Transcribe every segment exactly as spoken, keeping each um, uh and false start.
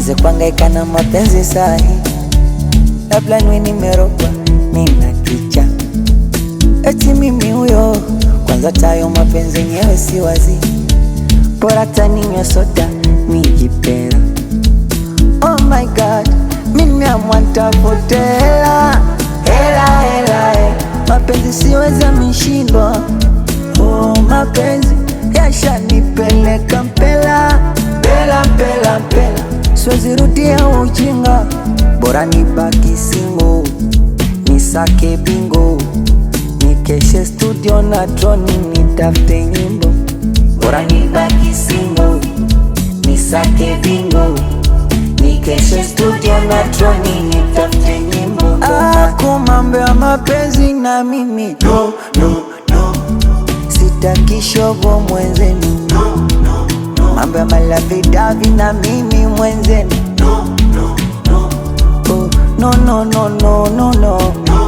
nianze kuhangaika na mapenzi sahi, labda niwe nimerogwa nina kicha. Eti mimi huyo, kwanza tayo mapenzi yenyewe si wazi, bora taninywe soda nijipera. Oh my God, mimi amwanta potela hela hela hela, mapenzi siweza mishindwa. Oh mapenzi yashanipeleka mpela mpela mpela mpela, siwezi rudia ujinga, bora nibaki single, nisake bingo, nikeshe studio na droni nitafute nyimbo. Bora nibaki single, nisake bingo, nikeshe studio na droni nitafute nyimbo. Ako mambo ya mapenzi na mimi no, no, no. Sitaki shogo mwenzenu no, no, no. Mambo ya malavidavi na mimi mwenzenu no, no, no. Oh, no, no, no, no, no, no.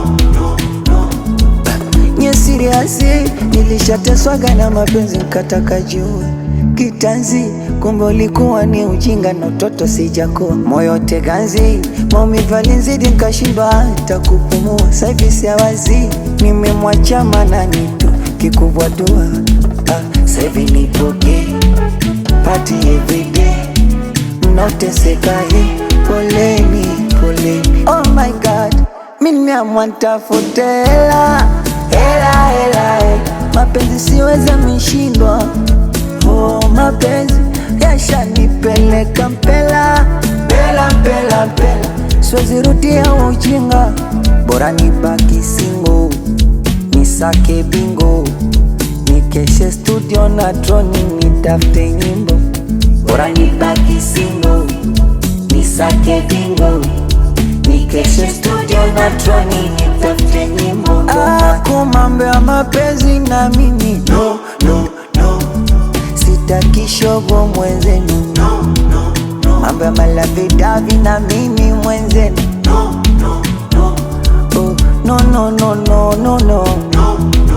Nye seriasi, nilishateswaga na mapenzi nkataka jua kitanzi, kumbe ulikuwa ni ujinga na utoto sijakuwa. Moyo teganzi, maumivu yalinizidi nkashindwa hata kupumua. Saivi siawazi, nimemwacha manani tu kikubwa dua. Ah, saivi nipoke, party everyday, mnaoteseka hii, poleni, poleni. Oh my God, mimi amwanta futela hela hela hela, mapenzi siweza mishindwa. Oh mapenzi yashanipeleka mpela mpela mpela mpela, siwezi rudia ujinga, bora nibaki single, nisake bingo, nikeshe studio na droni nitafute nyimbo. Bora nibaki single, nisake bingo, nikeshe studio na droni nitafute nyimbo. Ako mambo ya mapenzi na mimi no, no, no. Sitaki shogo mwenzenu no, no, no. Mambo ya malavidavi na mimi mwenzenu no, no, no. Oh, no, no, no, no, no, no.